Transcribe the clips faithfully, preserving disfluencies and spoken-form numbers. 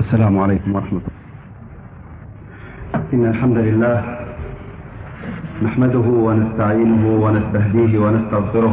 السلام عليكم ورحمة الله. إن الحمد لله نحمده ونستعينه ونستهديه ونستغفره،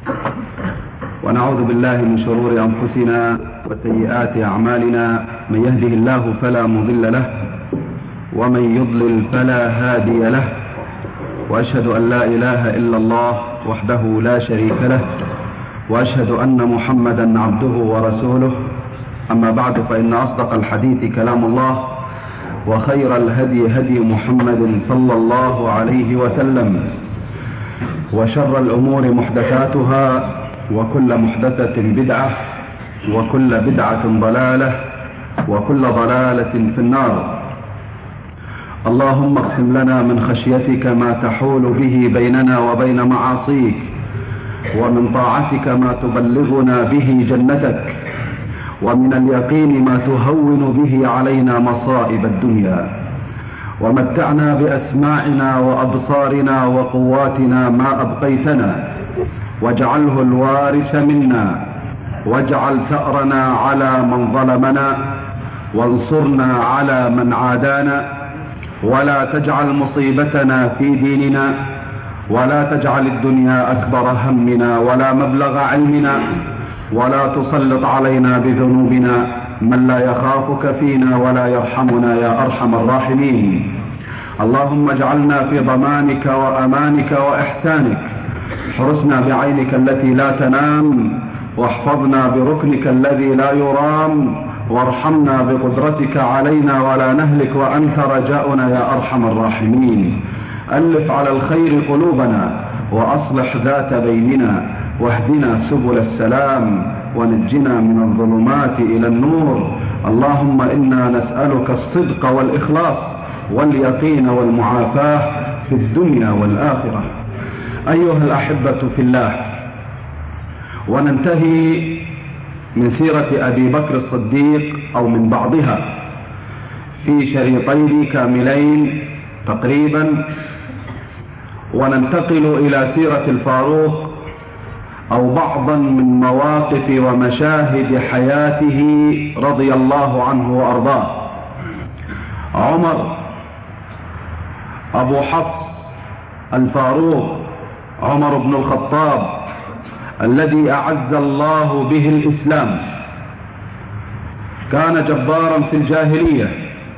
ونعوذ بالله من شرور أنفسنا وسيئات أعمالنا. من يهده الله فلا مضل له، ومن يضلل فلا هادي له، وأشهد أن لا إله إلا الله وحده لا شريك له، وأشهد أن محمدا عبده ورسوله. أما بعد، فإن أصدق الحديث كلام الله، وخير الهدي هدي محمد صلى الله عليه وسلم، وشر الأمور محدثاتها، وكل محدثة بدعة، وكل بدعة ضلالة، وكل ضلالة في النار. اللهم اقسم لنا من خشيتك ما تحول به بيننا وبين معاصيك، ومن طاعتك ما تبلغنا به جنتك، ومن اليقين ما تهون به علينا مصائب الدنيا. ومتعنا بأسماعنا وأبصارنا وقواتنا ما أبقيتنا، واجعله الوارث منا، واجعل ثأرنا على من ظلمنا، وانصرنا على من عادانا، ولا تجعل مصيبتنا في ديننا، ولا تجعل الدنيا أكبر همنا ولا مبلغ علمنا، ولا تسلط علينا بذنوبنا من لا يخافك فينا ولا يرحمنا يا أرحم الراحمين. اللهم اجعلنا في ضمانك وأمانك وإحسانك، احرسنا بعينك التي لا تنام، واحفظنا بركنك الذي لا يرام، وارحمنا بقدرتك علينا ولا نهلك وأنت رجاؤنا يا أرحم الراحمين. ألف على الخير قلوبنا، وأصلح ذات بيننا، واهدنا سبل السلام، ونجنا من الظلمات إلى النور. اللهم إنا نسألك الصدق والإخلاص واليقين والمعافاة في الدنيا والآخرة. أيها الأحبة في الله، وننتهي من سيرة أبي بكر الصديق أو من بعضها في شريطين كاملين تقريبا، وننتقل إلى سيرة الفاروق أو بعضا من مواقف ومشاهد حياته رضي الله عنه وأرضاه. عمر أبو حفص الفاروق عمر بن الخطاب الذي أعز الله به الإسلام، كان جبارا في الجاهلية،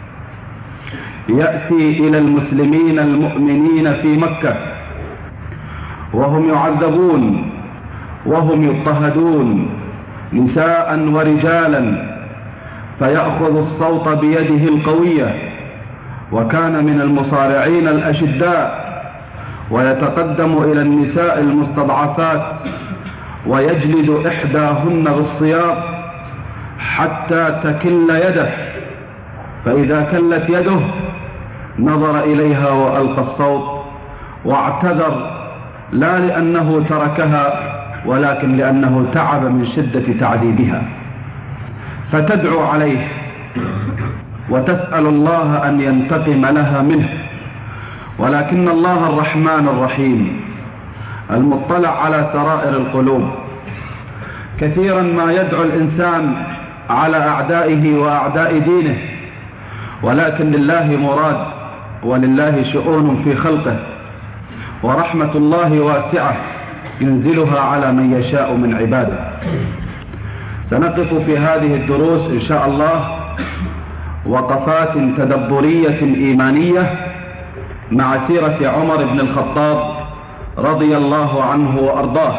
يأتي إلى المسلمين المؤمنين في مكة وهم يعذبون وهم يضطهدون نساء ورجالا، فيأخذ الصوت بيده القوية، وكان من المصارعين الأشداء، ويتقدم إلى النساء المستضعفات ويجلد إحداهن بالصياط حتى تكل يده، فإذا كلت يده نظر إليها وألقى الصوت واعتذر، لا لأنه تركها ولكن لأنه تعب من شدة تعذيبها، فتدعو عليه وتسأل الله أن ينتقم لها منه. ولكن الله الرحمن الرحيم المطلع على سرائر القلوب، كثيرا ما يدعو الإنسان على أعدائه وأعداء دينه، ولكن لله مراد ولله شؤون في خلقه، ورحمة الله واسعة ينزلها على من يشاء من عباده. سنقف في هذه الدروس إن شاء الله وقفات تدبرية إيمانية مع سيرة عمر بن الخطاب رضي الله عنه وأرضاه.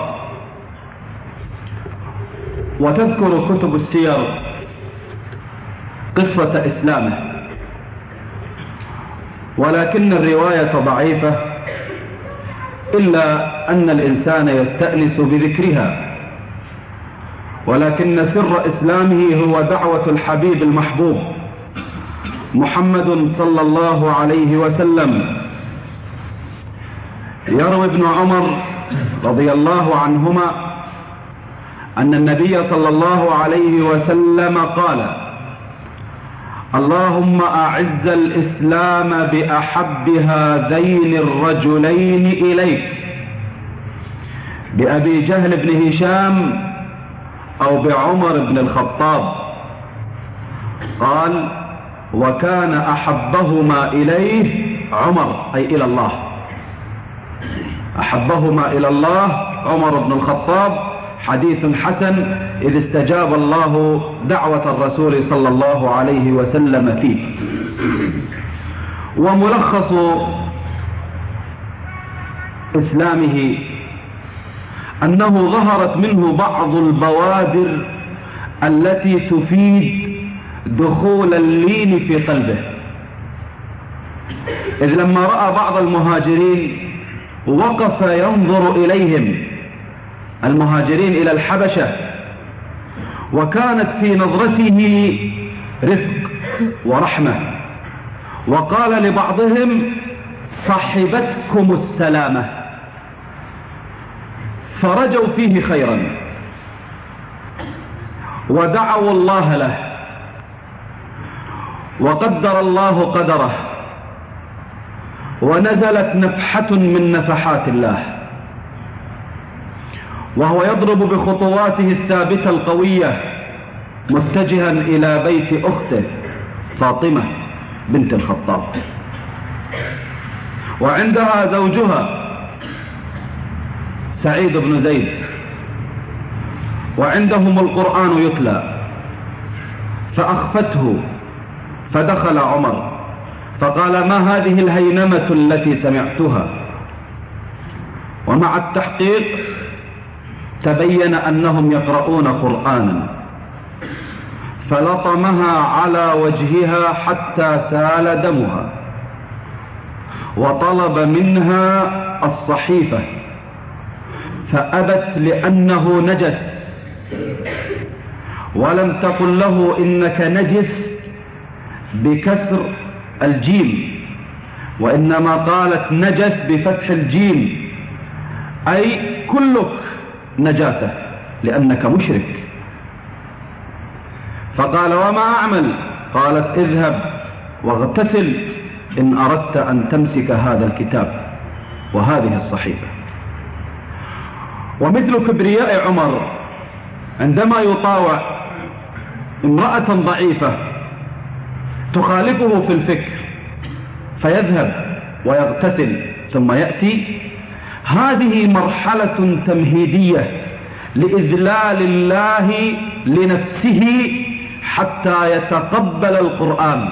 وتذكر كتب السير قصة إسلامه، ولكن الرواية ضعيفة، إلا أن الإنسان يستأنس بذكرها. ولكن سر إسلامه هو دعوة الحبيب المحبوب محمد صلى الله عليه وسلم. يروي ابن عمر رضي الله عنهما أن النبي صلى الله عليه وسلم قال: اللهم أعز الإسلام بأحب هذين الرجلين إليك، بأبي جهل بن هشام أو بعمر بن الخطاب. قال: وكان أحبهما إليه عمر، أي إلى الله، أحبهما إلى الله عمر بن الخطاب. حديث حسن إذ استجاب الله دعوة الرسول صلى الله عليه وسلم فيه. وملخص إسلامه أنه ظهرت منه بعض البوادر التي تفيد دخول اللين في قلبه، إذ لما رأى بعض المهاجرين وقف ينظر إليهم، المهاجرين إلى الحبشة، وكانت في نظرته رفق ورحمة، وقال لبعضهم: صحبتكم السلامة، فرجوا فيه خيرا ودعوا الله له، وقدر الله قدره، ونزلت نفحة من نفحات الله، وهو يضرب بخطواته الثابتة القوية متجها إلى بيت أخته فاطمة بنت الخطاب، وعندها زوجها سعيد بن زيد، وعندهم القرآن يتلى، فأخفته فدخل عمر فقال: ما هذه الهينمة التي سمعتها؟ ومع التحقيق تبين أنهم يقرؤون قرآنا، فلطمها على وجهها حتى سال دمها، وطلب منها الصحيفة فأبت لأنه نجس، ولم تقل له إنك نجس بكسر الجيم، وإنما قالت نجس بفتح الجيم، أي كلك نجاسة لأنك مشرك. فقال: وما أعمل؟ قالت: اذهب واغتسل إن أردت أن تمسك هذا الكتاب وهذه الصحيفة. ومثل كبرياء عمر عندما يطاوع امرأة ضعيفة تخالفه في الفكر فيذهب ويغتسل ثم يأتي، هذه مرحلة تمهيدية لإذلال الله لنفسه حتى يتقبل القرآن.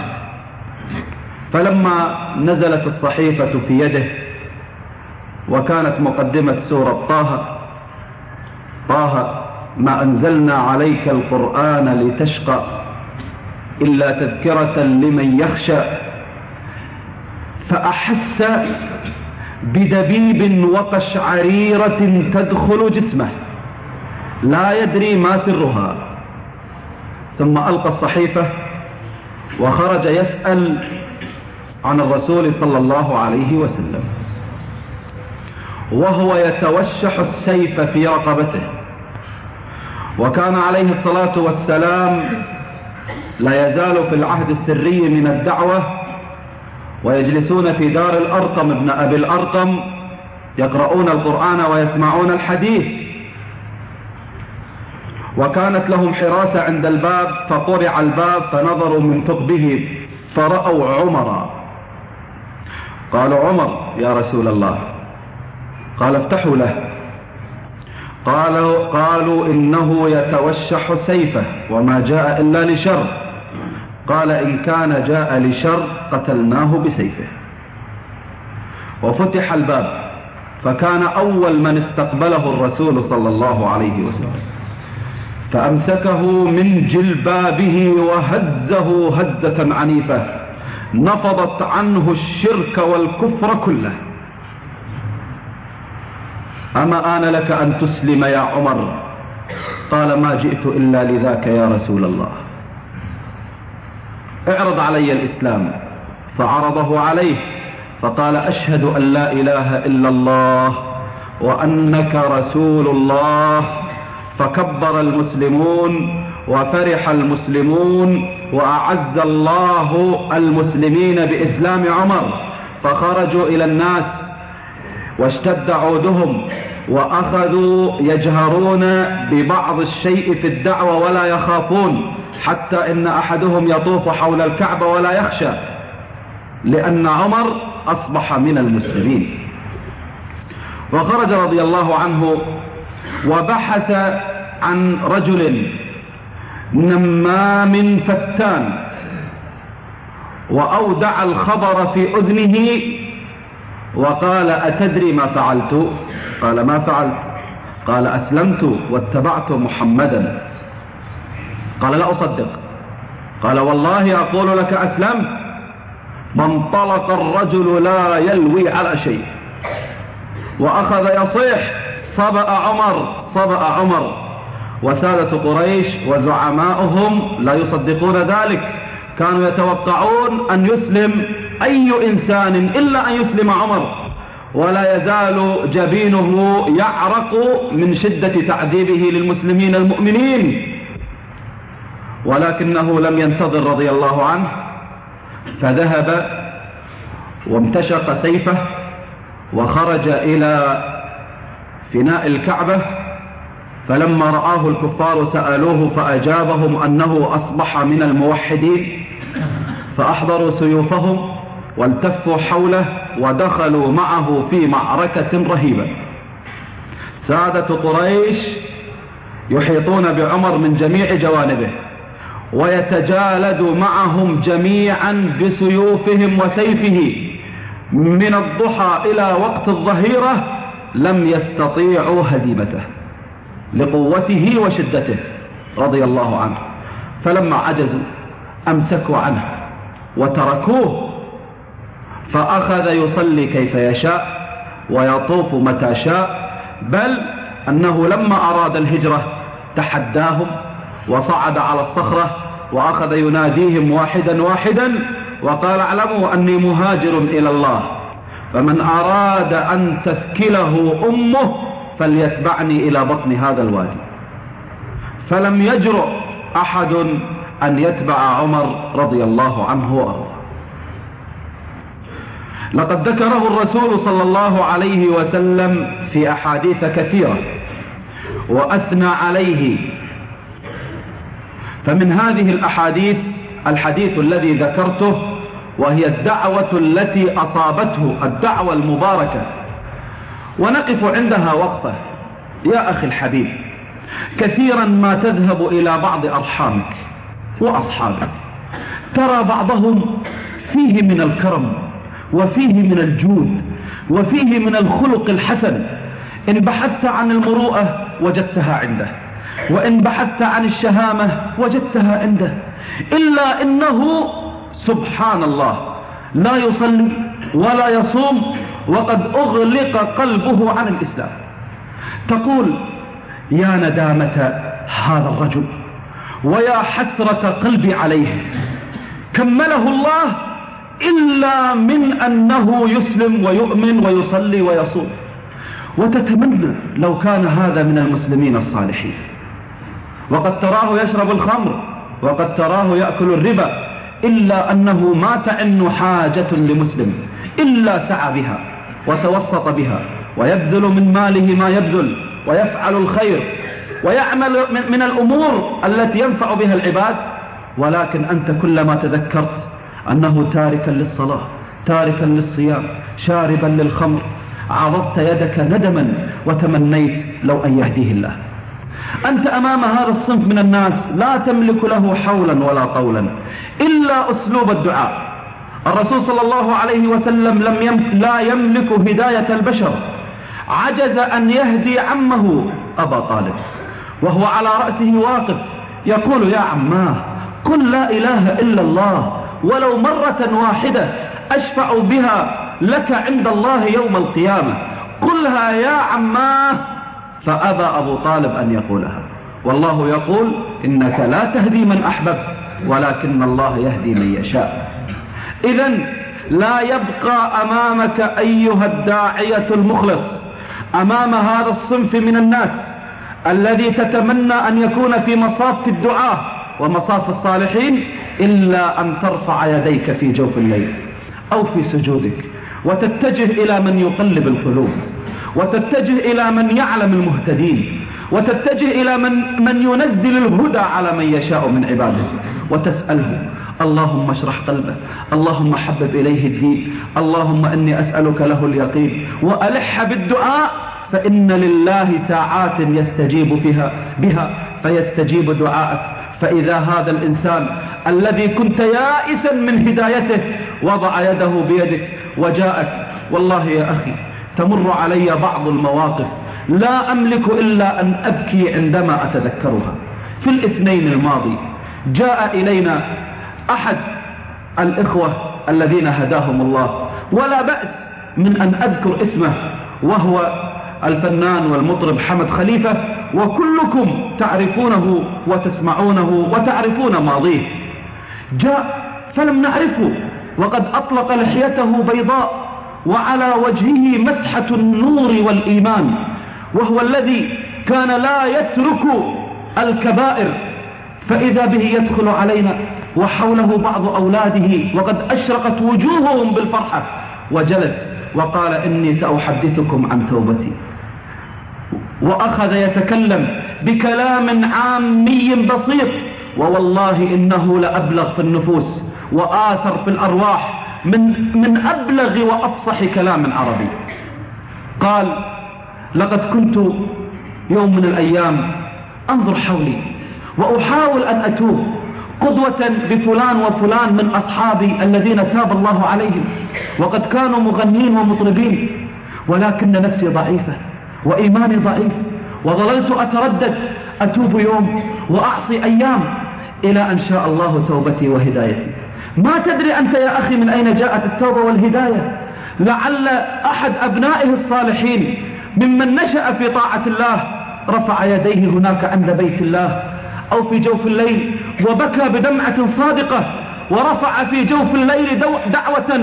فلما نزلت الصحيفة في يده وكانت مقدمة سورة طه: طه ما أنزلنا عليك القرآن لتشقى إلا تذكرة لمن يخشى، فأحس بدبيب وقشعريرة تدخل جسمه لا يدري ما سرها، ثم ألقى الصحيفة وخرج يسأل عن الرسول صلى الله عليه وسلم، وهو يتوشح السيف في رقبته. وكان عليه الصلاة والسلام لا يزال في العهد السري من الدعوة، ويجلسون في دار الأرقم ابن أبي الأرقم يقرؤون القرآن ويسمعون الحديث، وكانت لهم حراسة عند الباب، فطرع الباب فنظروا من ثقبه فرأوا عمر، قالوا: عمر يا رسول الله. قال: افتحوا له. قالوا, قالوا إنه يتوشح سيفه وما جاء إلا لشر. قال: إن كان جاء لشر قتلناه بسيفه. وفتح الباب، فكان أول من استقبله الرسول صلى الله عليه وسلم، فأمسكه من جلبابه وهزه هزة عنيفة نفضت عنه الشرك والكفر كله. أما آن لك أن تسلم يا عمر؟ قال: ما جئت إلا لذاك يا رسول الله. اعرض علي الإسلام. فعرضه عليه فقال: أشهد أن لا إله إلا الله وأنك رسول الله. فكبر المسلمون وفرح المسلمون، وأعز الله المسلمين بإسلام عمر، فخرجوا إلى الناس واشتد عودهم، وأخذوا يجهرون ببعض الشيء في الدعوة ولا يخافون، حتى إن أحدهم يطوف حول الكعبة ولا يخشى، لأن عمر أصبح من المسلمين. وخرج رضي الله عنه وبحث عن رجل نمام فتان، وأودع الخبر في أذنه وقال: أتدري ما فعلت؟ قال: ما فعلت؟ قال: أسلمت واتبعت محمدا. قال: لا أصدق. قال: والله أقول لك أسلمت. فانطلق الرجل لا يلوي على شيء، وأخذ يصيح: صبأ عمر، صبأ عمر. وسادة قريش وزعماؤهم لا يصدقون ذلك، كانوا يتوقعون أن يسلم أي إنسان إلا أن يسلم عمر، ولا يزال جبينه يعرق من شدة تعذيبه للمسلمين المؤمنين. ولكنه لم ينتظر رضي الله عنه، فذهب وامتشق سيفه وخرج إلى فناء الكعبة. فلما رآه الكفار سألوه فأجابهم أنه أصبح من الموحدين، فأحضروا سيوفهم والتفوا حوله ودخلوا معه في معركة رهيبة. سادة قريش يحيطون بعمر من جميع جوانبه، ويتجالد معهم جميعا بسيوفهم وسيفه من الضحى إلى وقت الظهيرة، لم يستطيعوا هزيمته لقوته وشدته رضي الله عنه. فلما عجزوا أمسكوا عنه وتركوه، فأخذ يصلي كيف يشاء ويطوف متى شاء، بل أنه لما أراد الهجرة تحداهم وصعد على الصخرة وأخذ يناديهم واحدا واحدا وقال: اعلموا أني مهاجر إلى الله، فمن أراد أن تثكله أمه فليتبعني إلى بطن هذا الوادي. فلم يجرؤ أحد أن يتبع عمر رضي الله عنه وأرضاه. لقد ذكره الرسول صلى الله عليه وسلم في أحاديث كثيرة وأثنى عليه. فمن هذه الأحاديث الحديث الذي ذكرته، وهي الدعوة التي أصابته، الدعوة المباركة، ونقف عندها وقفة. يا أخي الحبيب، كثيرا ما تذهب إلى بعض أرحامك وأصحابك ترى بعضهم فيه من الكرم وفيه من الجود وفيه من الخلق الحسن، إن بحثت عن المروءة وجدتها عنده، وإن بحثت عن الشهامة وجدتها عنده، إلا إنه سبحان الله لا يصلي ولا يصوم وقد أغلق قلبه عن الإسلام. تقول: يا ندامة هذا الرجل ويا حسرة قلبي عليه، كمله الله إلا من أنه يسلم ويؤمن ويصلي ويصوم. وتتمنى لو كان هذا من المسلمين الصالحين. وقد تراه يشرب الخمر وقد تراه يأكل الربا، إلا أنه ما تعن حاجة لمسلم إلا سعى بها وتوسط بها، ويبذل من ماله ما يبذل، ويفعل الخير ويعمل من الأمور التي ينفع بها العباد. ولكن أنت كلما تذكرت أنه تاركا للصلاة، تاركا للصيام، شاربا للخمر، عضضت يدك ندما وتمنيت لو أن يهديه الله. أنت أمام هذا الصنف من الناس لا تملك له حولا ولا قولا إلا أسلوب الدعاء. الرسول صلى الله عليه وسلم لم يملك لا يملك هداية البشر، عجز أن يهدي عمه أبا طالب وهو على رأسه واقف يقول: يا عماه، قل لا إله إلا الله ولو مرة واحدة أشفع بها لك عند الله يوم القيامة، قلها يا عماه. فأبى أبو طالب أن يقولها، والله يقول: إنك لا تهدي من أحببت ولكن الله يهدي من يشاء. إذن لا يبقى أمامك أيها الداعية المخلص أمام هذا الصنف من الناس الذي تتمنى أن يكون في مصاف الدعاة ومصاف الصالحين إلا أن ترفع يديك في جوف الليل أو في سجودك وتتجه إلى من يقلب القلوب، وتتجه إلى من يعلم المهتدين، وتتجه إلى من, من ينزل الهدى على من يشاء من عباده، وتسأله اللهم اشرح قلبه، اللهم حبب إليه الدين، اللهم إني أسألك له اليقين، وألح بالدعاء، فإن لله ساعات يستجيب فيها بها فيستجيب دعاءك. فإذا هذا الإنسان الذي كنت يائسا من هدايته وضع يده بيدك وجاءك. والله يا أخي تمر علي بعض المواقف لا أملك إلا أن أبكي عندما أتذكرها. في الاثنين الماضي جاء إلينا أحد الإخوة الذين هداهم الله، ولا بأس من أن أذكر اسمه، وهو الفنان والمطرب حمد خليفة، وكلكم تعرفونه وتسمعونه وتعرفون ماضيه. جاء فلم نعرفه، وقد أطلق لحيته بيضاء وعلى وجهه مسحة النور والإيمان، وهو الذي كان لا يترك الكبائر. فإذا به يدخل علينا وحوله بعض أولاده وقد أشرقت وجوههم بالفرحة، وجلس وقال إني سأحدثكم عن توبتي، وأخذ يتكلم بكلام عامي بسيط، ووالله إنه لأبلغ في النفوس وآثر في الأرواح من, من أبلغ وأفصح كلام عربي. قال لقد كنت يوم من الأيام أنظر حولي وأحاول أن أتوب قدوة بفلان وفلان من أصحابي الذين تاب الله عليهم، وقد كانوا مغنين ومطربين، ولكن نفسي ضعيفة وإيماني ضعيف، وظللت أتردد أتوب يوم وأعصي أيام، إلى أن شاء الله توبتي وهدايتي. ما تدري أنت يا أخي من أين جاءت التوبة والهداية؟ لعل أحد أبنائه الصالحين ممن نشأ في طاعة الله رفع يديه هناك عند بيت الله أو في جوف الليل وبكى بدمعة صادقة، ورفع في جوف الليل دعوة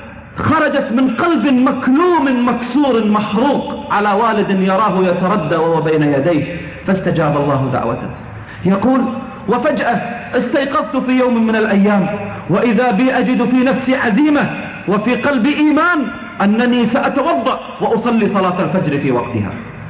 خرجت من قلب مكلوم مكسور محروق على والد يراه يتردى وهو بين يديه، فاستجاب الله دعوته. يقول وفجأة استيقظت في يوم من الأيام وإذا بي أجد في نفسي عزيمة وفي قلبي إيمان أنني سأتوضأ وأصلي صلاة الفجر في وقتها.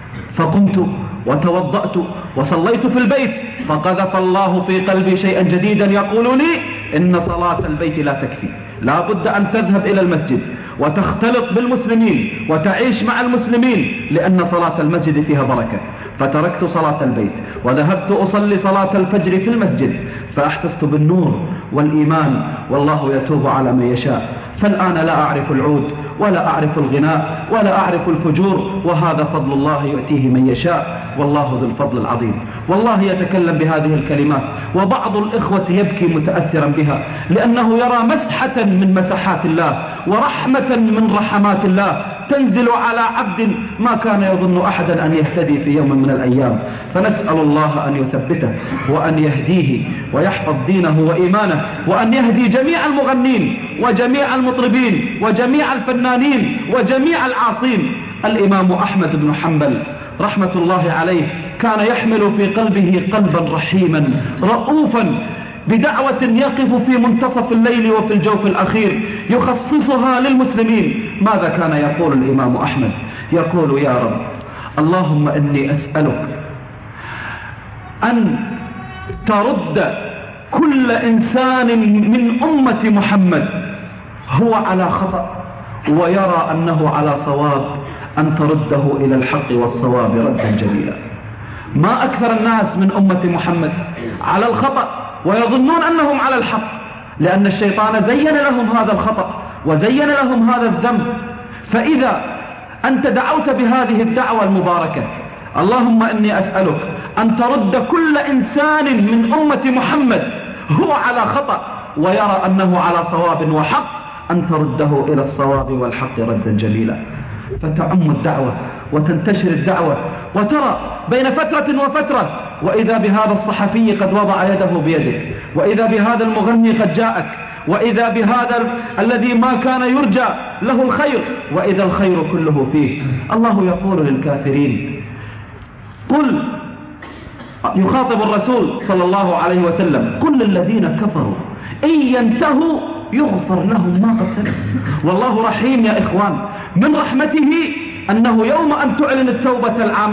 فقمت وتوضأت وصليت في البيت، فقذف الله في قلبي شيئا جديدا يقول لي إن صلاة البيت لا تكفي، لا بد أن تذهب إلى المسجد وتختلط بالمسلمين وتعيش مع المسلمين، لأن صلاة المسجد فيها بركة. فتركت صلاة البيت وذهبت أصلي صلاة الفجر في المسجد، فأحسست بالنور والإيمان، والله يتوب على من يشاء. فالآن لا أعرف العود ولا أعرف الغناء ولا أعرف الفجور، وهذا فضل الله يؤتيه من يشاء، والله ذو الفضل العظيم. والله يتكلم بهذه الكلمات وبعض الإخوة يبكي متأثرا بها، لأنه يرى مسحة من مسحات الله ورحمة من رحمات الله تنزل على عبد ما كان يظن أحدا أن يهتدي في يوم من الأيام. فنسأل الله أن يثبته وأن يهديه ويحفظ دينه وإيمانه، وأن يهدي جميع المغنين وجميع المطربين وجميع الفنانين وجميع العاصين. الإمام أحمد بن حنبل رحمة الله عليه كان يحمل في قلبه قلبا رحيما رؤوفا بدعوة يقف في منتصف الليل وفي الجوف الأخير يخصصها للمسلمين. ماذا كان يقول الإمام أحمد؟ يقول يا رب اللهم إني أسألك أن ترد كل إنسان من أمة محمد هو على خطأ ويرى أنه على صواب، أن ترده إلى الحق والصواب ردا جميلا. ما أكثر الناس من أمة محمد على الخطأ ويظنون أنهم على الحق، لأن الشيطان زين لهم هذا الخطأ وزين لهم هذا الذنب. فإذا أنت دعوت بهذه الدعوة المباركة اللهم إني أسألك أن ترد كل إنسان من أمة محمد هو على خطأ ويرى أنه على صواب وحق، أن ترده إلى الصواب والحق ردا جميلا. فتعم الدعوة وتنتشر الدعوة، وترى بين فترة وفترة وإذا بهذا الصحفي قد وضع يده بيدك، وإذا بهذا المغني قد جاءك، وإذا بهذا الذي ما كان يرجى له الخير، وإذا الخير كله فيه. الله يقول للكافرين قل، يخاطب الرسول صلى الله عليه وسلم، قل للذين كفروا إن ينتهوا يغفر لهم ما قد سلف. والله رحيم يا إخوان، من رحمته أنه يوم أن تعلن التوبة العامة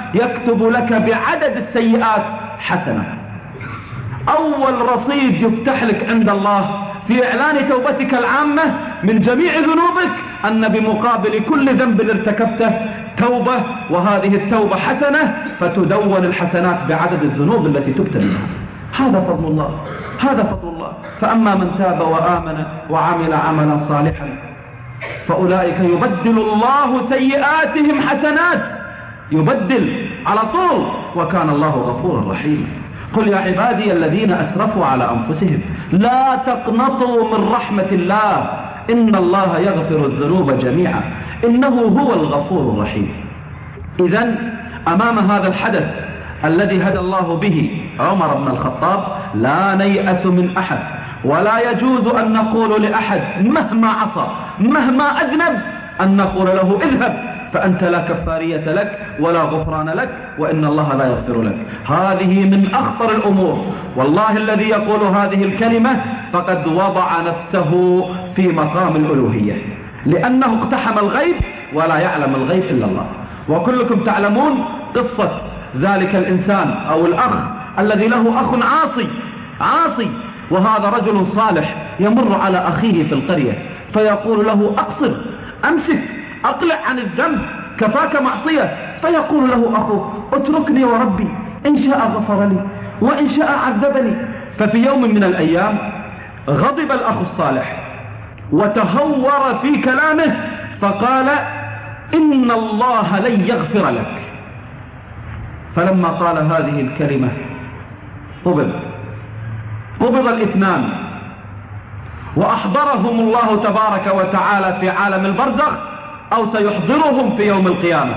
يكتب لك بعدد السيئات حسنة. أول رصيد يفتح لك عند الله في إعلان توبتك العامة من جميع ذنوبك أن بمقابل كل ذنب ارتكبته توبة، وهذه التوبة حسنة، فتدون الحسنات بعدد الذنوب التي تكتب منها. هذا فضل الله، هذا فضل الله. فأما من تاب وآمن وعمل عملا صالحا فأولئك يبدل الله سيئاتهم حسنات، يبدل على طول، وكان الله غفورا رحيما. قل يا عبادي الذين أسرفوا على أنفسهم لا تقنطوا من رحمة الله إن الله يغفر الذنوب جميعا إنه هو الغفور الرحيم. إذن أمام هذا الحدث الذي هدى الله به عمر بن الخطاب لا نيأس من أحد، ولا يجوز أن نقول لأحد مهما عصى مهما أذنب أن نقول له اذهب فأنت لا كفارية لك ولا غفران لك وإن الله لا يغفر لك. هذه من أخطر الأمور، والله الذي يقول هذه الكلمة فقد وضع نفسه في مقام الألوهية، لأنه اقتحم الغيب ولا يعلم الغيب إلا الله. وكلكم تعلمون قصة ذلك الإنسان أو الأخ الذي له أخ عاصي عاصي وهذا رجل صالح يمر على أخيه في القرية فيقول له أقصر، أمسك، أقلع عن الذنب، كفاك معصية. فيقول له أخوه اتركني وربي، إن شاء غفر لي وإن شاء عذبني. ففي يوم من الأيام غضب الأخ الصالح وتهور في كلامه فقال إن الله لن يغفر لك. فلما قال هذه الكلمة قبض قبض الاثنان وأحضرهم الله تبارك وتعالى في عالم البرزخ أو سيحضرهم في يوم القيامة.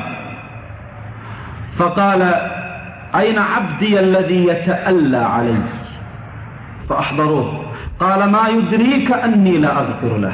فقال أين عبدي الذي يتألى علي؟ فأحضروه. قال ما يدريك أني لا أغفر له،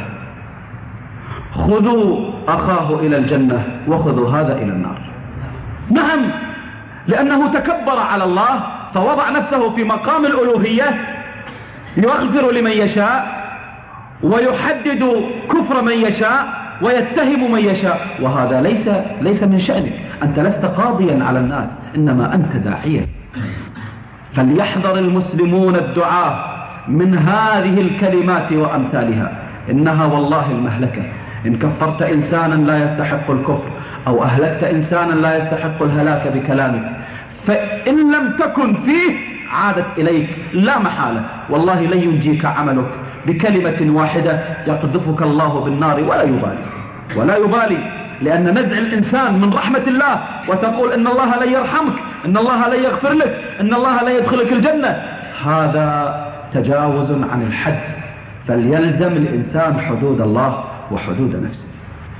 خذوا أخاه إلى الجنة وخذوا هذا إلى النار. نعم، لأنه تكبر على الله فوضع نفسه في مقام الألوهية، يغفر لمن يشاء ويحدد كفر من يشاء ويتهم من يشاء، وهذا ليس ليس من شأنك. أنت لست قاضيا على الناس، إنما أنت داعية. فليحذر المسلمون الدعاء من هذه الكلمات وأمثالها، إنها والله المهلكة. إن كفرت إنسانا لا يستحق الكفر أو أهلكت إنسانا لا يستحق الهلاك بكلامك، فإن لم تكن فيه عادت إليك لا محالة، والله لن ينجيك عملك. بكلمة واحدة يقذفك الله بالنار ولا يبالي ولا يبالي لأن نزع الإنسان من رحمة الله وتقول إن الله لن يرحمك، إن الله لن يغفر لك، إن الله لن يدخلك الجنة، هذا تجاوز عن الحد. فليلزم الإنسان حدود الله وحدود نفسه.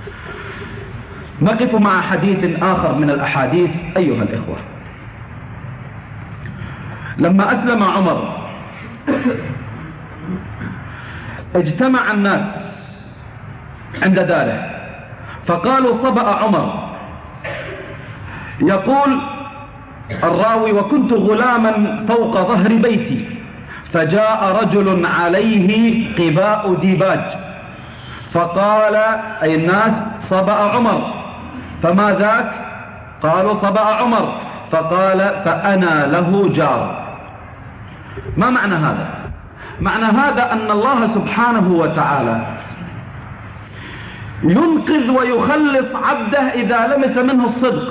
نقف مع حديث آخر من الأحاديث أيها الإخوة. لما أسلم عمر اجتمع الناس عند داره فقالوا صبأ عمر. يقول الراوي وكنت غلاما فوق ظهر بيتي فجاء رجل عليه قباء ديباج فقال أي الناس صبأ عمر. فما ذاك؟ قالوا صبأ عمر. فقال فأنا له جار. ما معنى هذا؟ معنى هذا أن الله سبحانه وتعالى ينقذ ويخلص عبده إذا لمس منه الصدق.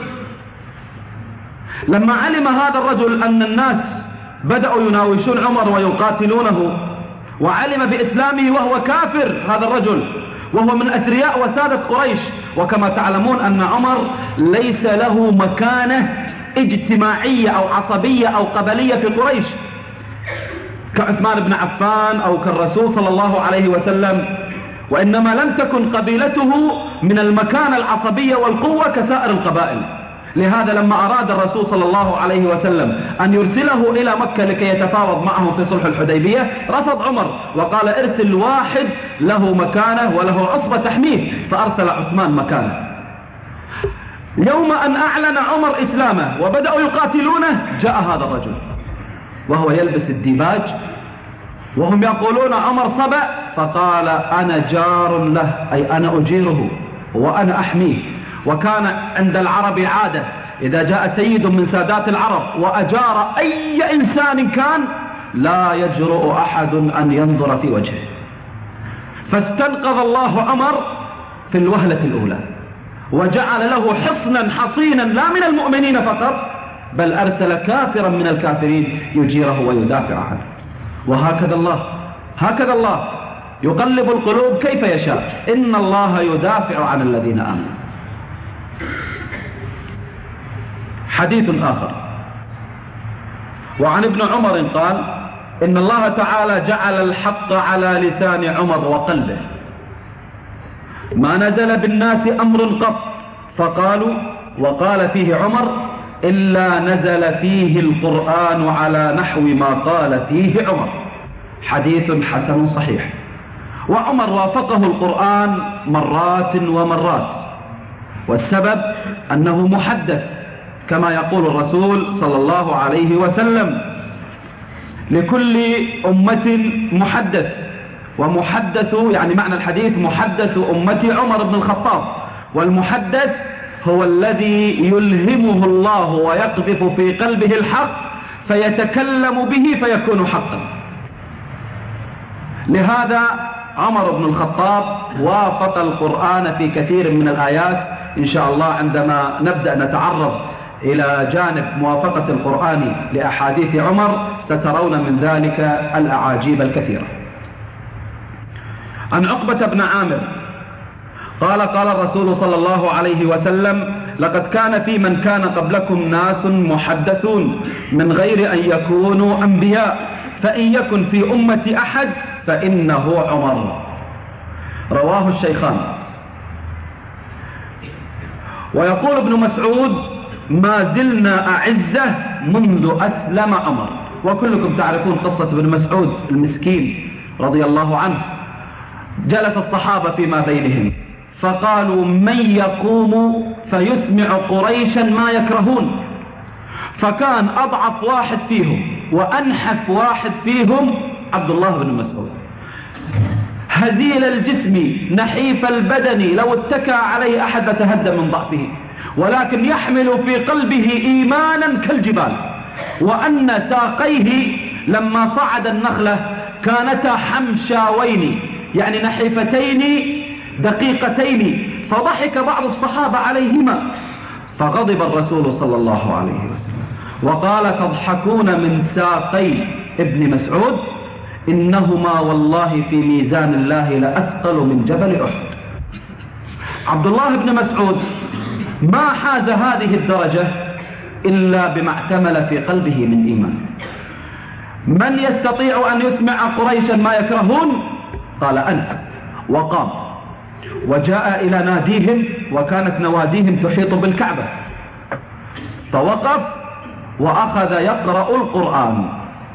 لما علم هذا الرجل أن الناس بدأوا يناوشون عمر ويقاتلونه وعلم بإسلامه وهو كافر هذا الرجل وهو من أثرياء وسادة قريش، وكما تعلمون أن عمر ليس له مكانة اجتماعية أو عصبية أو قبلية في قريش كعثمان بن عفان أو كالرسول صلى الله عليه وسلم، وإنما لم تكن قبيلته من المكانة العصبية والقوة كسائر القبائل. لهذا لما أراد الرسول صلى الله عليه وسلم أن يرسله إلى مكة لكي يتفاوض معه في صلح الحديبية رفض عمر وقال ارسل واحد له مكانة وله عصبة تحميه، فأرسل عثمان مكانه. يوم أن أعلن عمر إسلامه وبدأوا يقاتلونه جاء هذا الرجل وهو يلبس الديباج وهم يقولون عمر صبأ، فقال أنا جار له أي أنا أجيره وأنا أحميه. وكان عند العرب عادة إذا جاء سيد من سادات العرب وأجار أي إنسان كان لا يجرؤ أحد أن ينظر في وجهه، فاستنقذ الله عمر في الوهلة الأولى وجعل له حصنا حصينا لا من المؤمنين فقط، بل أرسل كافرا من الكافرين يجيره ويدافع عنه. وهكذا الله هكذا الله يقلب القلوب كيف يشاء، إن الله يدافع عن الذين آمنوا. حديث آخر وعن ابن عمر قال إن الله تعالى جعل الحق على لسان عمر وقلبه، ما نزل بالناس أمر قط فقالوا وقال فيه عمر إلا نزل فيه القرآن على نحو ما قال فيه عمر. حديث حسن صحيح. وعمر وافقه القرآن مرات ومرات، والسبب أنه محدث كما يقول الرسول صلى الله عليه وسلم لكل أمة محدث، ومحدث يعني معنى الحديث محدث أمتي عمر بن الخطاب، والمحدث هو الذي يلهمه الله ويقذف في قلبه الحق فيتكلم به فيكون حقا. لهذا عمر بن الخطاب وافق القرآن في كثير من الآيات. إن شاء الله عندما نبدأ نتعرض إلى جانب موافقة القرآن لأحاديث عمر سترون من ذلك الأعاجيب الكثيرة. عن عقبة بن عامر قال قال الرسول صلى الله عليه وسلم لقد كان في من كان قبلكم ناس محدثون من غير أن يكونوا أنبياء، فإن يكن في أمة أحد فإنه عمر. رواه الشيخان. ويقول ابن مسعود ما زلنا أعزة منذ أسلم عمر. وكلكم تعرفون قصة ابن مسعود المسكين رضي الله عنه. جلس الصحابة فيما بينهم فقالوا من يقوم فيسمع قريشا ما يكرهون، فكان أضعف واحد فيهم وأنحف واحد فيهم عبد الله بن مسعود، هزيل الجسم نحيف البدن لو اتكى عليه أحد لتهدى من ضعفه، ولكن يحمل في قلبه إيمانا كالجبال، وأن ساقيه لما صعد النخلة كانتا حمشاوين يعني نحيفتين دقيقتين، فضحك بعض الصحابة عليهما، فغضب الرسول صلى الله عليه وسلم وقال تضحكون من ساقي ابن مسعود إنهما والله في ميزان الله لأثقل من جبل أحد. عبد الله بن مسعود ما حاز هذه الدرجة إلا بما احتمل في قلبه من إيمان. من يستطيع أن يسمع قريشا ما يكرهون؟ قال أنا. وقام وجاء إلى ناديهم، وكانت نواديهم تحيط بالكعبة، فوقف وأخذ يقرأ القرآن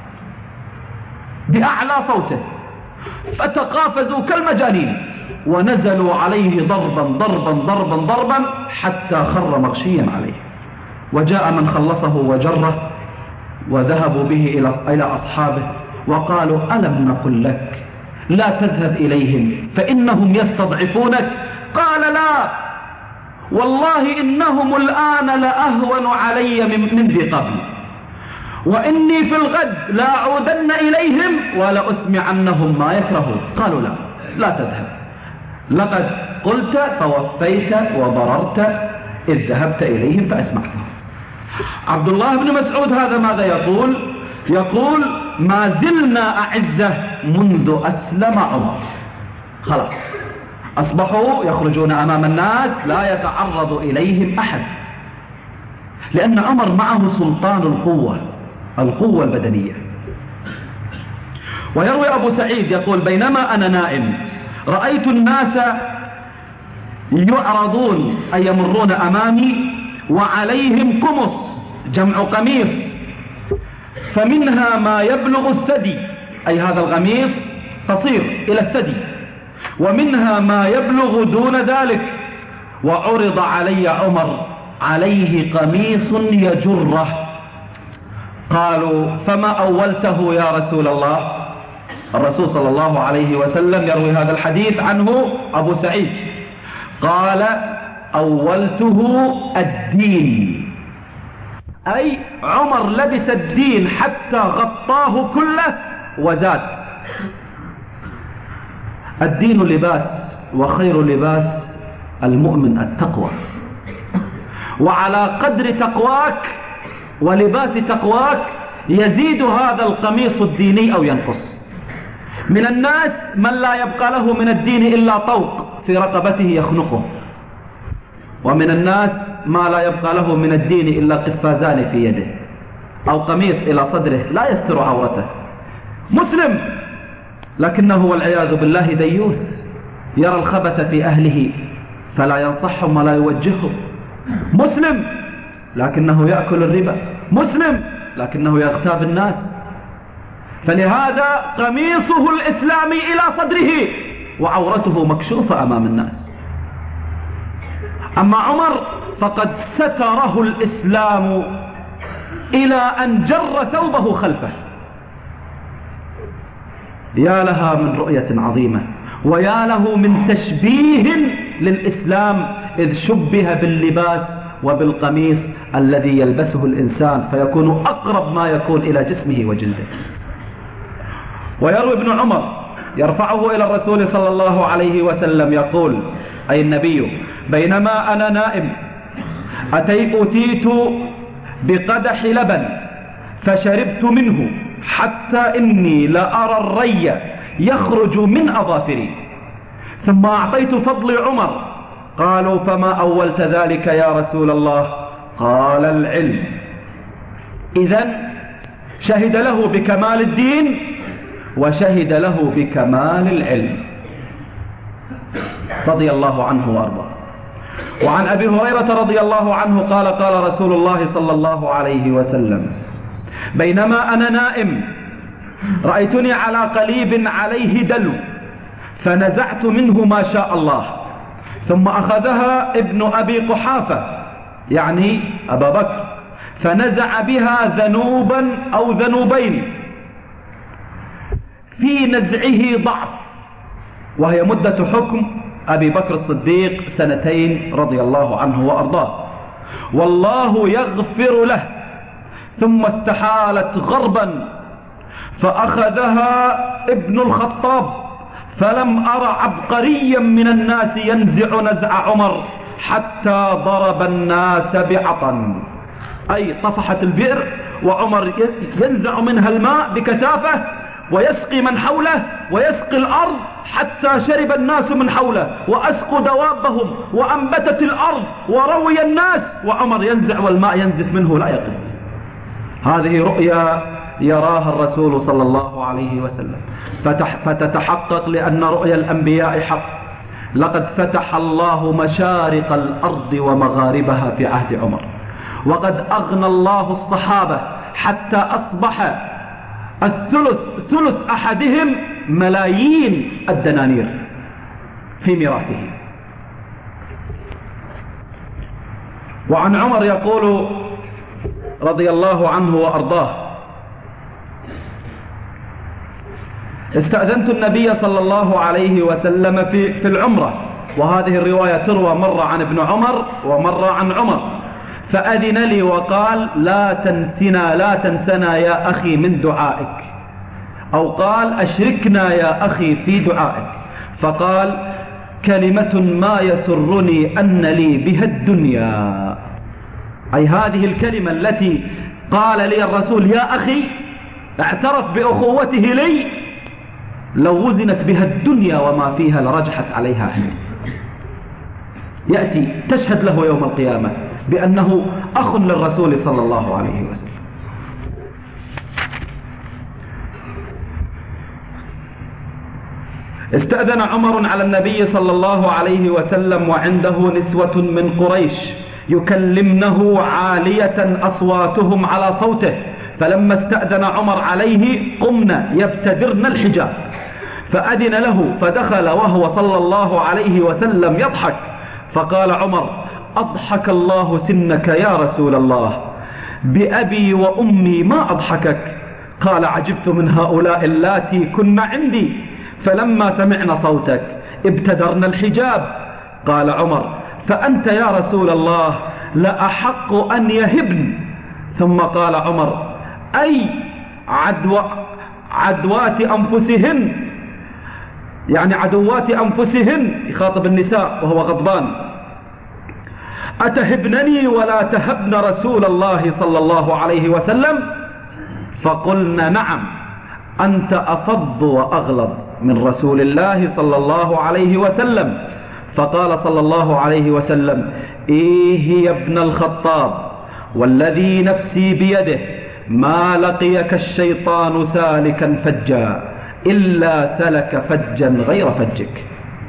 بأعلى صوته، فتقافزوا كالمجانين ونزلوا عليه ضربا ضربا ضربا ضربا حتى خر مغشيا عليه. وجاء من خلصه وجره وذهبوا به إلى أصحابه وقالوا ألم نقل لك لا تذهب إليهم فإنهم يستضعفونك؟ قال لا والله إنهم الآن لأهون علي من ذي قبل، وإني في الغد لا أعودن إليهم ولا أسمعنهم ما يكرهون. قالوا لا لا تذهب، لقد قلت فوفيت وبررت إذ ذهبت إليهم فأسمعتهم. عبد الله بن مسعود هذا ماذا يقول؟ يقول ما زلنا أعزة منذ أسلم عمر. خلاص أصبحوا يخرجون أمام الناس لا يتعرض إليهم أحد، لأن عمر معه سلطان القوة القوة البدنية. ويروي أبو سعيد يقول بينما أنا نائم رأيت الناس يعرضون أي يمرون أمامي وعليهم قمص جمع قميص، فمنها ما يبلغ الثدي أي هذا القميص قصير إلى الثدي، ومنها ما يبلغ دون ذلك. وعرض علي عمر عليه قميص يجره. قالوا فما أولته يا رسول الله؟ الرسول صلى الله عليه وسلم يروي هذا الحديث عنه أبو سعيد قال أولته الدين أي عمر لبس الدين حتى غطاه كله وزاد. الدين لباس، وخير لباس المؤمن التقوى، وعلى قدر تقواك ولباس تقواك يزيد هذا القميص الديني أو ينقص. من الناس من لا يبقى له من الدين إلا طوق في رقبته يخنقه، ومن الناس ما لا يبقى له من الدين إلا قفازان في يده أو قميص إلى صدره لا يستر عورته. مسلم لكنه والعياذ بالله ديوث، يرى الخبث في أهله فلا ينصحهم ولا يوجههم. مسلم لكنه يأكل الربا، مسلم لكنه يغتاب الناس. فلهذا قميصه الإسلامي إلى صدره وعورته مكشوفة أمام الناس. أما عمر فقد ستره الإسلام إلى أن جر ثوبه خلفه. يا لها من رؤية عظيمة، ويا له من تشبيه للإسلام إذ شبه باللباس وبالقميص الذي يلبسه الإنسان فيكون أقرب ما يكون إلى جسمه وجلده. ويروي ابن عمر يرفعه إلى الرسول صلى الله عليه وسلم يقول، أي النبي: بينما أنا نائم أتيت أتيت بقدح لبن فشربت منه حتى إني لأرى الري يخرج من أظافري، ثم أعطيت فضل عمر. قالوا: فما أولت ذلك يا رسول الله؟ قال: العلم. إذن شهد له بكمال الدين وشهد له بكمال العلم رضي الله عنه وارضاه. وعن أبي هريرة رضي الله عنه قال: قال رسول الله صلى الله عليه وسلم: بينما أنا نائم رأيتني على قليب عليه دلو فنزعت منه ما شاء الله، ثم أخذها ابن أبي قحافة يعني أبا بكر فنزع بها ذنوبا أو ذنوبين، في نزعه ضعف، وهي مدة حكم أبي بكر الصديق سنتين رضي الله عنه وأرضاه، والله يغفر له. ثم استحالت غربا فأخذها ابن الخطاب، فلم أر عبقريا من الناس ينزع نزع عمر حتى ضرب الناس بعطن، أي طفحت البئر وعمر ينزع منها الماء بكثافة ويسقي من حوله ويسقي الأرض حتى شرب الناس من حوله وأسقوا دوابهم وأنبتت الأرض وروي الناس، وعمر ينزع والماء ينزف منه لا يقف. هذه رؤيا يراها الرسول صلى الله عليه وسلم فتتحقق، لأن رؤيا الأنبياء حق. لقد فتح الله مشارق الأرض ومغاربها في عهد عمر، وقد أغنى الله الصحابة حتى أصبح الثلث ثلث أحدهم ملايين الدنانير في ميراثه. وعن عمر يقول رضي الله عنه وأرضاه: استأذنت النبي صلى الله عليه وسلم في في العمرة، وهذه الرواية تروى مرة عن ابن عمر ومرة عن عمر، فأذن لي وقال: لا تنسنا لا تنسنا يا أخي من دعائك، أو قال: أشركنا يا أخي في دعائك. فقال: كلمة ما يسرني أن لي بها الدنيا، أي هذه الكلمة التي قال لي الرسول يا أخي، اعترف بأخوته لي، لو وزنت بها الدنيا وما فيها لرجحت عليها عندي. يأتي تشهد له يوم القيامة بأنه أخ للرسول صلى الله عليه وسلم. استأذن عمر على النبي صلى الله عليه وسلم وعنده نسوة من قريش يكلمنه عالية أصواتهم على صوته، فلما استأذن عمر عليه قمنا يبتدرن الحجاب، فأذن له فدخل وهو صلى الله عليه وسلم يضحك، فقال عمر: أضحك الله سنك يا رسول الله، بأبي وأمي ما أضحكك. قال: عجبت من هؤلاء اللاتي كن عندي، فلما سمعنا صوتك ابتدرنا الحجاب. قال عمر: فأنت يا رسول الله لأحق أن يهبن ثم قال عمر: أي عدو عدوات أنفسهن، يعني عدوات أنفسهن، يخاطب النساء وهو غضبان: أتهبنني ولا تهبن رسول الله صلى الله عليه وسلم؟ فقلنا: نعم، أنت أفض وأغلظ من رسول الله صلى الله عليه وسلم. فقال صلى الله عليه وسلم: إيه يا ابن الخطاب، والذي نفسي بيده ما لقيك الشيطان سالكا فجا إلا سلك فجا غير فجك.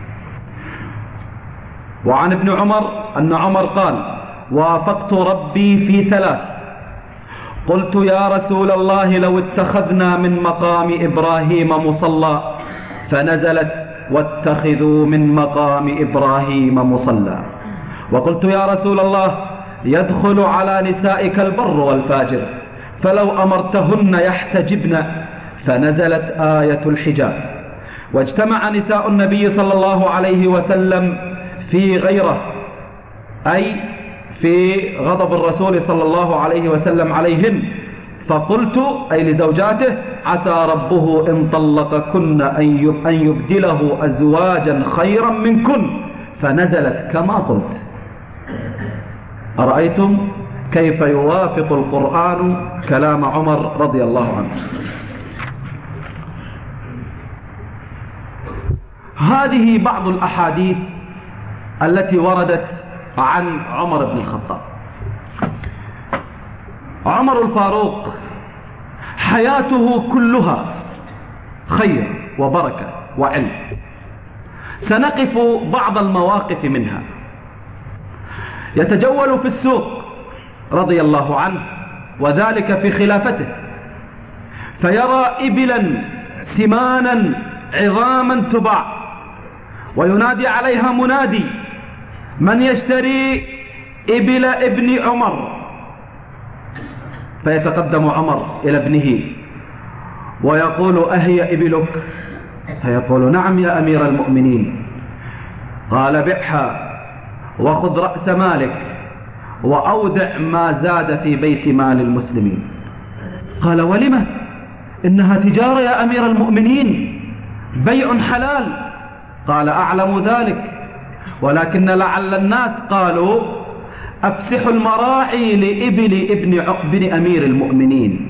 وعن ابن عمر أن عمر قال: وافقت ربي في ثلاث، قلت: يا رسول الله، لو اتخذنا من مقام إبراهيم مصلى، فنزلت: واتخذوا من مقام إبراهيم مصلى. وقلت: يا رسول الله، يدخل على نسائك البر والفاجر، فلو أمرتهن يحتجبن، فنزلت آية الحجاب. واجتمع نساء النبي صلى الله عليه وسلم في غيره، أي في غضب الرسول صلى الله عليه وسلم عليهن، فقلت أي لزوجاته: عسى ربه إن طلقكن أن يبدله أزواجا خيرا منكن، فنزلت كما قلت. أرأيتم كيف يوافق القرآن كلام عمر رضي الله عنه. هذه بعض الأحاديث التي وردت عن عمر بن الخطاب. عمر الفاروق حياته كلها خير وبركة وعلم. سنقف بعض المواقف منها. يتجول في السوق رضي الله عنه، وذلك في خلافته، فيرى إبلا سمانا عظاما تباع، وينادي عليها منادي: من يشتري إبل ابن عمر؟ فيتقدم عمر إلى ابنه ويقول: أهي إبلك؟ فيقول: نعم يا أمير المؤمنين. قال: بعها وخذ رأس مالك وأودع ما زاد في بيت مال المسلمين. قال: ولم؟ إنها تجارة يا أمير المؤمنين، بيع حلال. قال: أعلم ذلك، ولكن لعل الناس قالوا: أفسحوا المراعي لإبل ابن ابن أمير المؤمنين،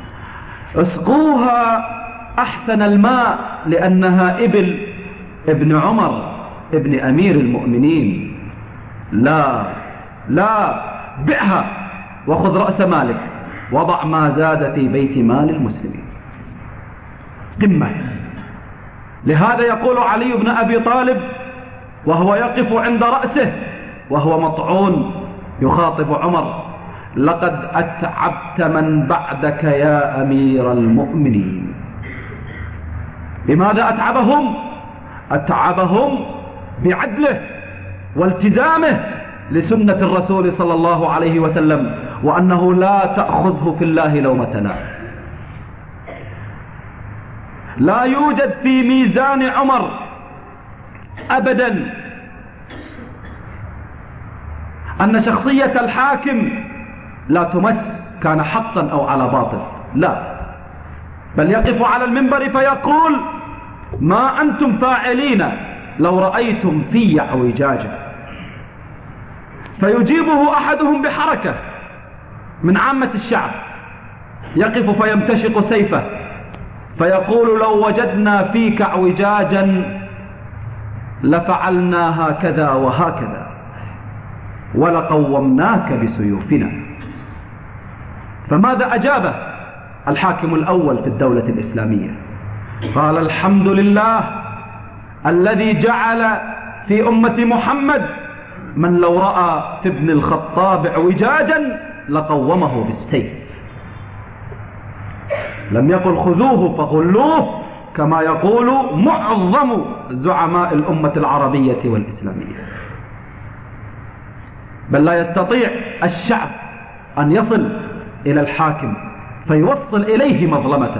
اسقوها أحسن الماء لأنها إبل ابن عمر ابن أمير المؤمنين. لا لا، بعها وخذ رأس مالك وضع ما زاد في بيت مال المسلمين. قمة. لهذا يقول علي بن أبي طالب وهو يقف عند رأسه وهو مطعون، يخاطب عمر: لقد أتعبت من بعدك يا أمير المؤمنين. لماذا أتعبهم؟ أتعبهم بعدله والتزامه لسنة الرسول صلى الله عليه وسلم، وأنه لا تأخذه في الله لومة لائم. لا يوجد في ميزان عمر أبدا أن شخصية الحاكم لا تمس، كان حقا أو على باطل، لا، بل يقف على المنبر فيقول: ما أنتم فاعلين لو رأيتم في اعوجاجه. فيجيبه أحدهم بحركة من عامة الشعب، يقف فيمتشق سيفه فيقول: لو وجدنا فيك اعوجاجا لفعلنا هكذا وهكذا ولقومناك بسيوفنا. فماذا أجابه الحاكم الأول في الدولة الإسلامية؟ قال: الحمد لله الذي جعل في أمة محمد من لو رأى في ابن الخطاب اعوجاجا لقومه بالسيف. لم يقل خذوه فغلوه كما يقول معظم زعماء الأمة العربية والإسلامية، بل لا يستطيع الشعب أن يصل إلى الحاكم فيوصل إليه مظلمته.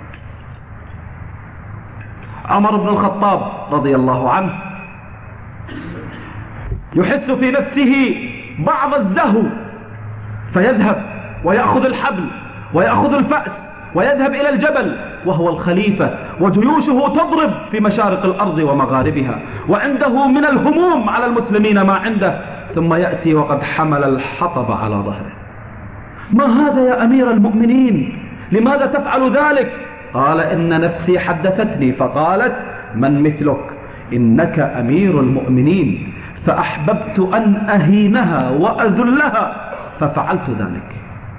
عمر بن الخطاب رضي الله عنه يحس في نفسه بعض الزهو، فيذهب ويأخذ الحبل ويأخذ الفأس ويذهب إلى الجبل وهو الخليفة، وجيوشه تضرب في مشارق الأرض ومغاربها، وعنده من الهموم على المسلمين ما عنده، ثم يأتي وقد حمل الحطب على ظهره. ما هذا يا أمير المؤمنين؟ لماذا تفعل ذلك؟ قال إن نفسي حدثتني فقالت من مثلك؟ إنك أمير المؤمنين، فأحببت أن أهينها وأذلها ففعلت ذلك.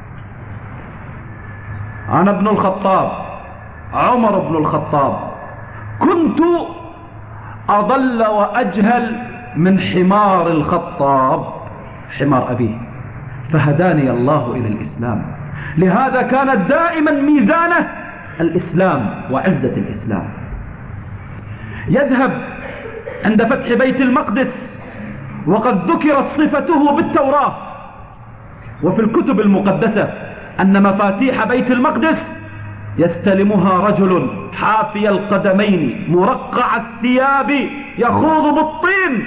أنا ابن الخطاب، عمر بن الخطاب، كنت أضل وأجهل من حمار الخطاب، حمار أبيه، فهداني الله إلى الإسلام. لهذا كانت دائما ميزانه الإسلام وعزة الإسلام. يذهب عند فتح بيت المقدس وقد ذكرت صفته بالتوراة وفي الكتب المقدسة أن مفاتيح بيت المقدس يستلمها رجل حافي القدمين مرقع الثياب يخوض بالطين.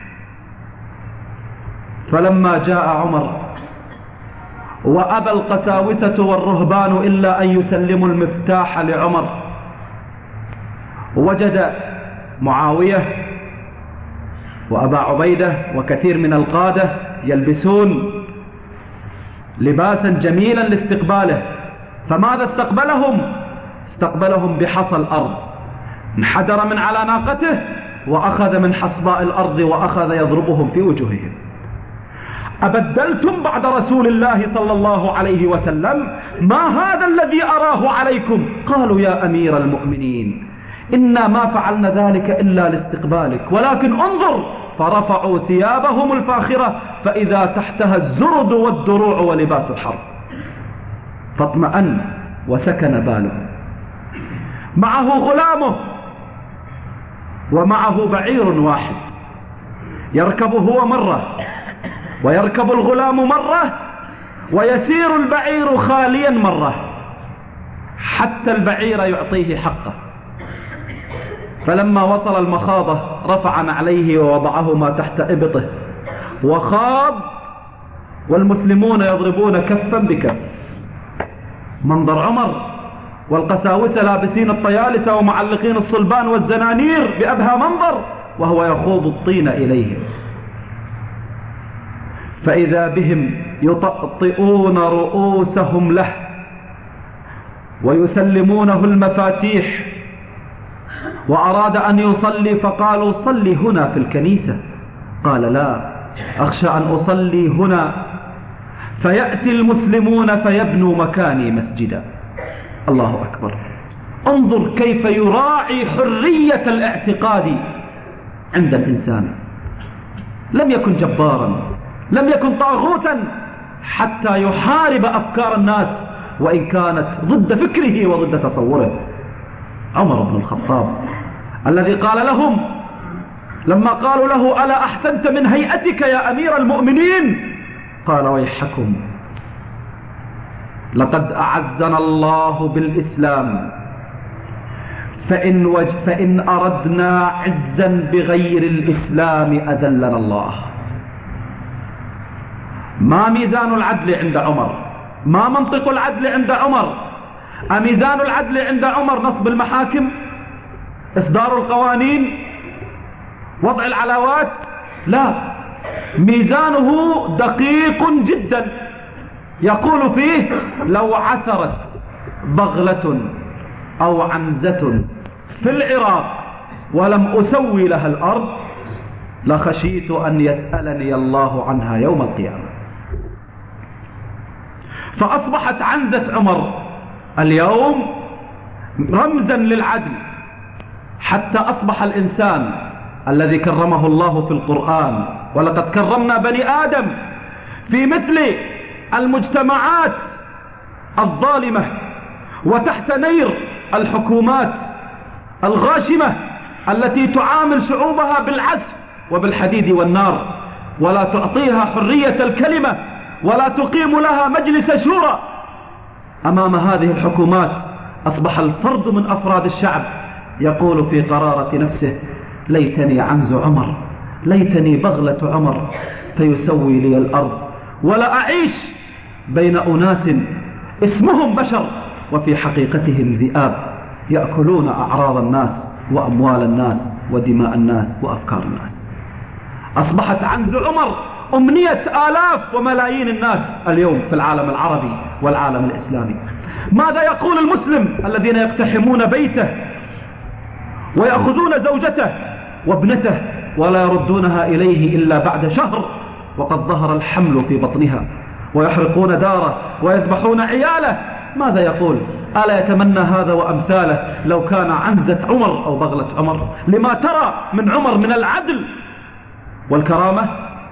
فلما جاء عمر وأبى القساوسة والرهبان إلا أن يسلموا المفتاح لعمر، وجد معاوية وأبا عبيدة وكثير من القادة يلبسون لباسا جميلا لاستقباله، فماذا استقبلهم؟ استقبلهم بحصى الأرض، انحدر من على ناقته وأخذ من حصباء الأرض وأخذ يضربهم في وجوههم. أبدلتم بعد رسول الله صلى الله عليه وسلم؟ ما هذا الذي أراه عليكم؟ قالوا يا أمير المؤمنين إنا ما فعلنا ذلك إلا لاستقبالك، ولكن انظر، فرفعوا ثيابهم الفاخرة فإذا تحتها الزرد والدروع ولباس الحرب. فاطمأن وسكن باله. معه غلامه ومعه بعير واحد، يركب هو مرة ويركب الغلام مرة ويسير البعير خاليا مرة حتى البعير يعطيه حقه. فلما وصل المخاضة رفع نعليه ووضعهما تحت إبطه وخاض، والمسلمون يضربون كفا بكف. منظر عمر والقساوسة لابسين الطيالسة ومعلقين الصلبان والزنانير بأبهى منظر، وهو يخوض الطين إليهم، فإذا بهم يطأطئون رؤوسهم له ويسلمونه المفاتيح. وأراد أن يصلي فقالوا صلي هنا في الكنيسة، قال لا، أخشى أن أصلي هنا فيأتي المسلمون فيبنوا مكاني مسجدا. الله أكبر. انظر كيف يراعي حرية الاعتقاد عند الإنسان. لم يكن جبارا، لم يكن طاغوتا حتى يحارب أفكار الناس وإن كانت ضد فكره وضد تصوره. عمر بن الخطاب الذي قال لهم لما قالوا له ألا أحسنت من هيئتك يا أمير المؤمنين؟ قال ويحكم، لقد أعزنا الله بالإسلام، فإن, وج فإن أردنا عزا بغير الإسلام أذلنا الله. ما ميزان العدل عند عمر؟ ما منطق العدل عند عمر؟ أميزان العدل عند عمر نصب المحاكم، إصدار القوانين، وضع العلاوات؟ لا، ميزانه دقيق جدا. يقول فيه لو عثرت بغلة أو عنزة في العراق ولم أسوي لها الأرض لخشيت أن يسألني الله عنها يوم القيامة. فأصبحت عنزة عمر اليوم رمزا للعدل، حتى أصبح الإنسان الذي كرمه الله في القرآن ولقد كرمنا بني آدم في مثل المجتمعات الظالمة وتحت نير الحكومات الغاشمة التي تعامل شعوبها بالعسف وبالحديد والنار، ولا تعطيها حرية الكلمة ولا تقيم لها مجلس شورى. أمام هذه الحكومات أصبح الفرد من أفراد الشعب يقول في قرارة نفسه ليتني عنز عمر، ليتني بغلة عمر فيسوي لي الأرض ولا أعيش بين أناس اسمهم بشر وفي حقيقتهم ذئاب يأكلون أعراض الناس وأموال الناس ودماء الناس وأفكار الناس. أصبحت عند عمر أمنية آلاف وملايين الناس اليوم في العالم العربي والعالم الإسلامي. ماذا يقول المسلم الذين يقتحمون بيته ويأخذون زوجته وابنته ولا يردونها إليه إلا بعد شهر وقد ظهر الحمل في بطنها، ويحرقون داره ويذبحون عياله؟ ماذا يقول؟ ألا يتمنى هذا وأمثاله لو كان عنزة عمر أو بغلة عمر؟ لما ترى من عمر من العدل والكرامة؟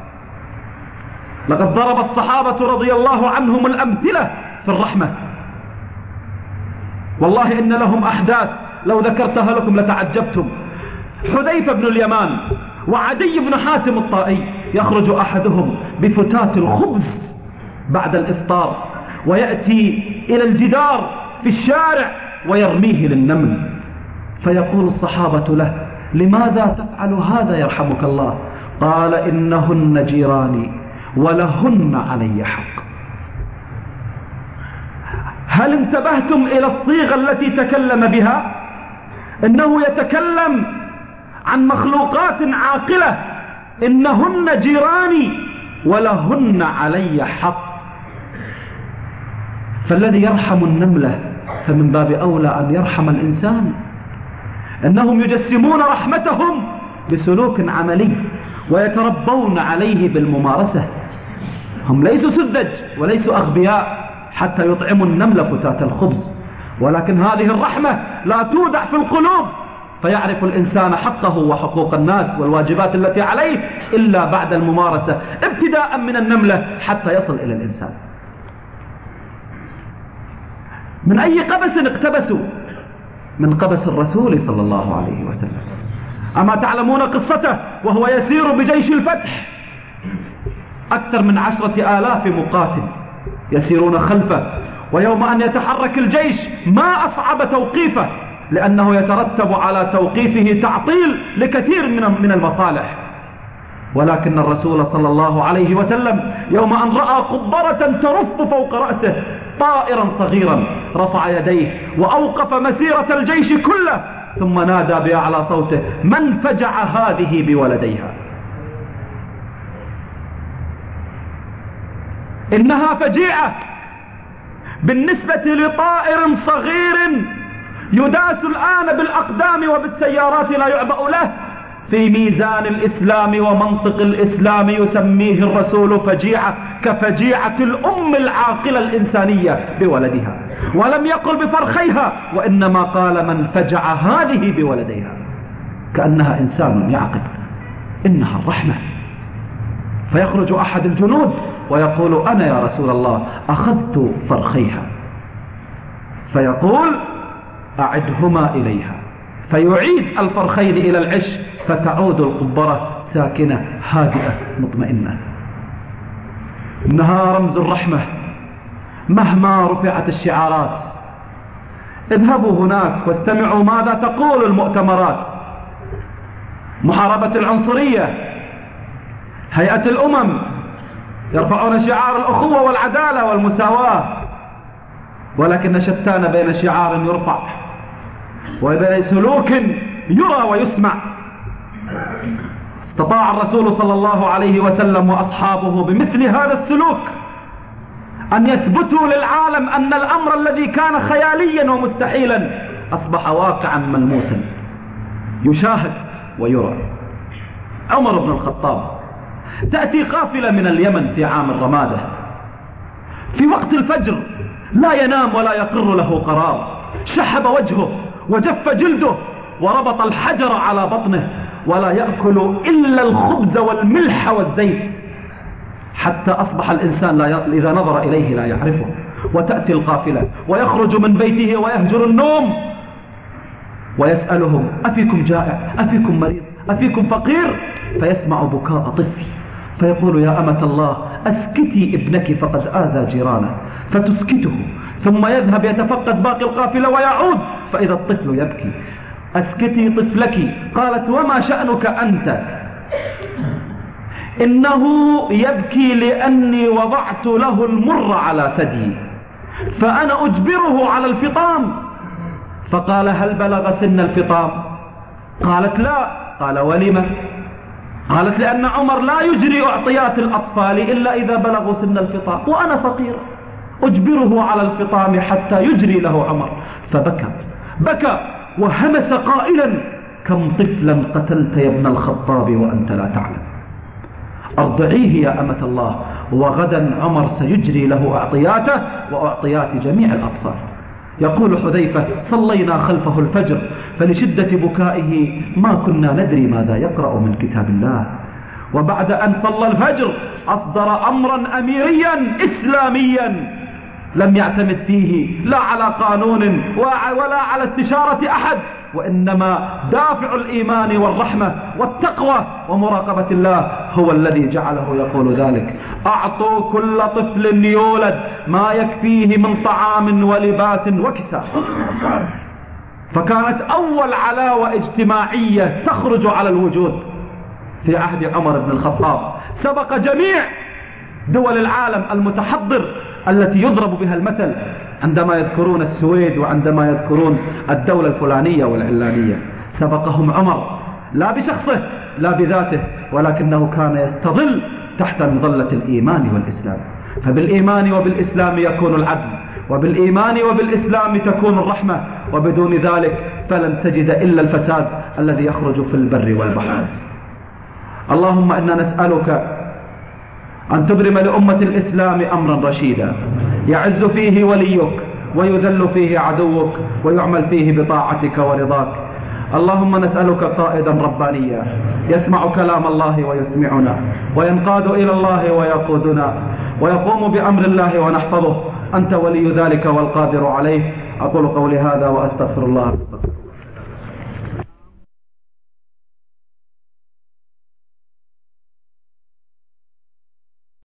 لقد ضرب الصحابة رضي الله عنهم الأمثلة في الرحمة. والله إن لهم أحداث لو ذكرتها لكم لتعجبتم. حذيفة بن اليمان وعدي بن حاتم الطائي، يخرج أحدهم بفتات الخبز بعد الإفطار ويأتي إلى الجدار في الشارع ويرميه للنمل، فيقول الصحابة له: لماذا تفعل هذا يرحمك الله؟ قال: إنهن جيراني ولهن علي حق. هل انتبهتم إلى الصيغة التي تكلم بها؟ إنه يتكلم عن مخلوقات عاقلة، إنهن جيراني ولهن علي حق. فالذي يرحم النملة فمن باب أولى أن يرحم الإنسان. إنهم يجسمون رحمتهم بسلوك عملي ويتربون عليه بالممارسة. هم ليسوا سذج وليسوا أغبياء حتى يطعموا النملة فتاة الخبز، ولكن هذه الرحمة لا تودع في القلوب فيعرف الإنسان حقه وحقوق الناس والواجبات التي عليه إلا بعد الممارسة، ابتداء من النملة حتى يصل إلى الإنسان. من أي قبس اقتبسوا؟ من قبس الرسول صلى الله عليه وسلم. أما تعلمون قصته وهو يسير بجيش الفتح؟ أكثر من عشرة آلاف مقاتل يسيرون خلفه، ويوم أن يتحرك الجيش ما أصعب توقيفه، لأنه يترتب على توقيفه تعطيل لكثير من المصالح. ولكن الرسول صلى الله عليه وسلم يوم أن رأى قبرة ترف فوق رأسه طائرا صغيرا رفع يديه وأوقف مسيرة الجيش كله، ثم نادى بأعلى صوته: من فجع هذه بولديها؟ إنها فجيعة بالنسبة لطائر صغير يداس الآن بالأقدام وبالسيارات لا يعبأ له. في ميزان الإسلام ومنطق الإسلام يسميه الرسول فجيعة كفجيعة الأم العاقلة الإنسانية بولدها، ولم يقل بفرخيها، وإنما قال: من فجع هذه بولديها، كأنها إنسان يعقل. إنها الرحمة. فيخرج أحد الجنود ويقول: أنا يا رسول الله أخذت فرخيها، فيقول: أعدهما إليها، فيعيد الفرخين إلى العش، فتعود القبرة ساكنة هادئة مطمئنة. إنها رمز الرحمة مهما رفعت الشعارات. اذهبوا هناك واستمعوا ماذا تقول المؤتمرات: محاربة العنصرية، هيئة الأمم يرفعون شعار الأخوة والعدالة والمساواة، ولكن شتان بين شعار يرفع وبين سلوك يرى ويسمع. استطاع الرسول صلى الله عليه وسلم وأصحابه بمثل هذا السلوك أن يثبتوا للعالم أن الأمر الذي كان خياليا ومستحيلا أصبح واقعا ملموسا يشاهد ويرى. عمر بن الخطاب تأتي قافلة من اليمن في عام الرمادة في وقت الفجر، لا ينام ولا يقر له قرار، شحب وجهه وجف جلده وربط الحجر على بطنه، ولا يأكل إلا الخبز والملح والزيت، حتى أصبح الإنسان لا ي... إذا نظر إليه لا يعرفه. وتأتي القافلة ويخرج من بيته ويهجر النوم ويسألهم: أفيكم جائع؟ أفيكم مريض؟ أفيكم فقير؟ فيسمع بكاء طفل فيقول: يا أمة الله أسكتي ابنك فقد آذى جيرانه، فتسكته، ثم يذهب يتفقد باقي القافلة ويعود فإذا الطفل يبكي. أسكتي طفلك. قالت: وما شأنك أنت؟ إنه يبكي لأني وضعت له المر على ثدي فأنا أجبره على الفطام. فقال هل بلغ سن الفطام؟ قالت لا. قال ولم؟ قالت لأن عمر لا يجري أعطيات الأطفال إلا إذا بلغوا سن الفطام وأنا فقيرة أجبره على الفطام حتى يجري له عمر. فبكى بكى وهمس قائلا كم طفلا قتلت يا ابن الخطاب وأنت لا تعلم، أرضعيه يا أمة الله، وغدا عمر سيجري له أعطياته وأعطيات جميع الأطفال. يقول حذيفة صلينا خلفه الفجر فلشدة بكائه ما كنا ندري ماذا يقرأ من كتاب الله، وبعد أن صلى الفجر أصدر أمرا أميريا إسلاميا لم يعتمد فيه لا على قانون ولا على استشارة أحد، وإنما دافع الإيمان والرحمة والتقوى ومراقبة الله هو الذي جعله يقول ذلك. أعطوا كل طفل يولد ما يكفيه من طعام ولباس وكساء. فكانت أول علاوة اجتماعية تخرج على الوجود في عهد عمر بن الخطاب، سبق جميع دول العالم المتحضر التي يضرب بها المثل عندما يذكرون السويد وعندما يذكرون الدولة الفلانية والعلانية. سبقهم عمر لا بشخصه لا بذاته، ولكنه كان يستظل تحت مظلة الإيمان والإسلام. فبالإيمان وبالإسلام يكون العدل، وبالإيمان وبالإسلام تكون الرحمة، وبدون ذلك فلن تجد إلا الفساد الذي يخرج في البر والبحر. اللهم إنا نسألك أن تبرم لأمة الإسلام أمرا رشيدا يعز فيه وليك ويذل فيه عدوك ويعمل فيه بطاعتك ورضاك. اللهم نسألك قائدا ربانيا يسمع كلام الله ويسمعنا وينقاد إلى الله ويقودنا ويقوم بأمر الله ونحفظه. أنت ولي ذلك والقادر عليه. أقول قولي هذا وأستغفر الله.